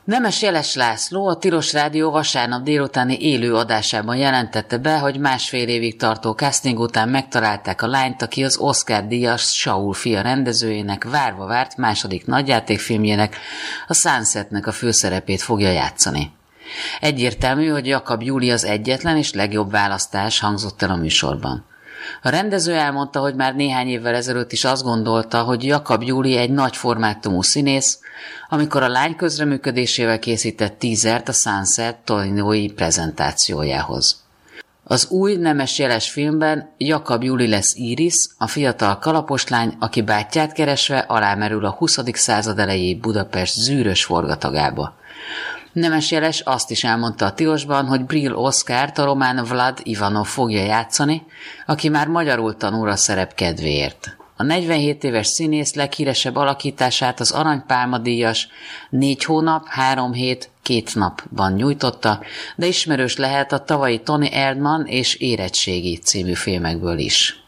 Nemes Jeles László a Tilos Rádió vasárnap délutáni élő adásában jelentette be, hogy másfél évig tartó casting után megtalálták a lányt, aki az Oscar-díjas Saul fia rendezőjének várva várt második nagyjátékfilmjének, a Sunsetnek a főszerepét fogja játszani. Egyértelmű, hogy Jakab Júli az egyetlen és legjobb választás, hangzott el a műsorban. A rendező elmondta, hogy már néhány évvel ezelőtt is azt gondolta, hogy Jakab Júli egy nagy formátumú színész, amikor a lány közreműködésével készített teasert a Sunset torinói prezentációjához. Az új Nemes Jeles filmben Jakab Júli lesz Iris, a fiatal kalapos lány, aki bátyját keresve alámerül a 20. század elejé Budapest zűrös forgatagába. Nemes Jeles azt is elmondta a Tilosban, hogy Brill Oszkárt a román Vlad Ivanov fogja játszani, aki már magyarul tanul a szerep kedvéért. A 47 éves színész leghíresebb alakítását az Aranypálma-díjas 4 hónap, 3 hét, 2 napban nyújtotta, de ismerős lehet a tavalyi Tony Erdmann és Érettségi című filmekből is.